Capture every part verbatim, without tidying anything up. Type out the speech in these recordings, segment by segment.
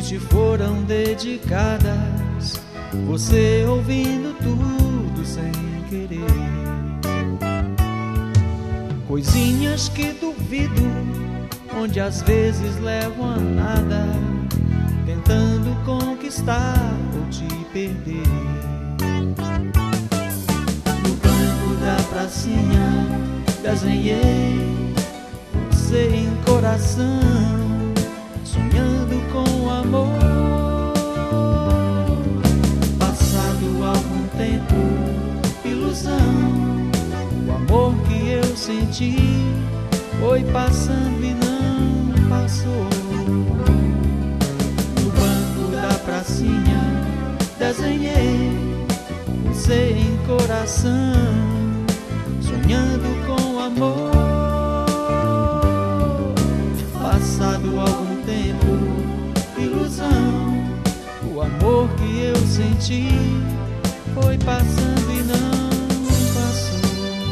te foram dedicadas, você ouvindo tudo sem querer. Coisinhas que duvido, onde às vezes levam a nada, tentando conquistar ou te perder. No banco da pracinha desenhei você em coração, sonhando com amor. Passado algum tempo, ilusão, o amor que eu senti foi passando e não passou. No banco da pracinha desenhei você em coração, sonhando com amor. Passado algum tempo, ilusão, o amor que eu senti foi passando e não passou.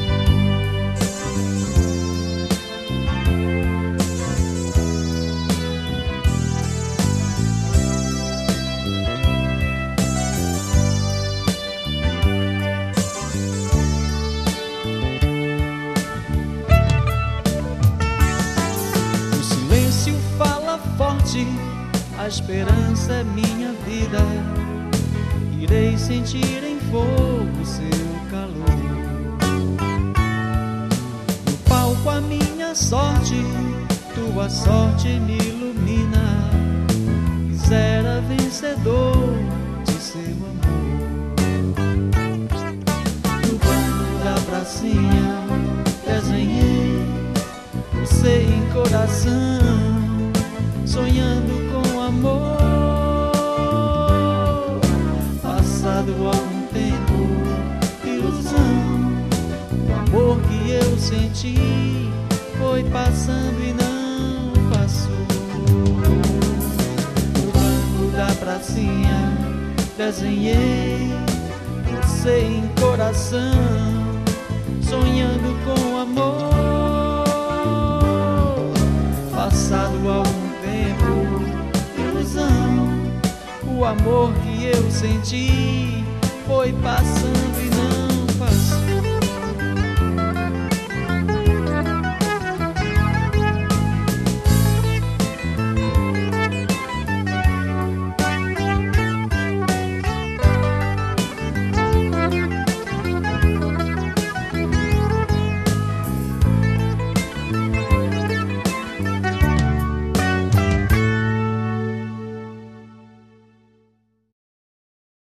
A esperança é minha vida, irei sentir em fogo seu calor. No palco a minha sorte, tua sorte me ilumina, quisera vencedor de seu amor. No banco da pracinha desenhei você em coração, sonhando com amor. Passado algum tempo, ilusão, o amor que eu senti foi passando e não passou. No banco da pracinha desenhei você em coração, sonhando com amor. Passado algum tempo, ilusão, o amor que eu senti foi passando e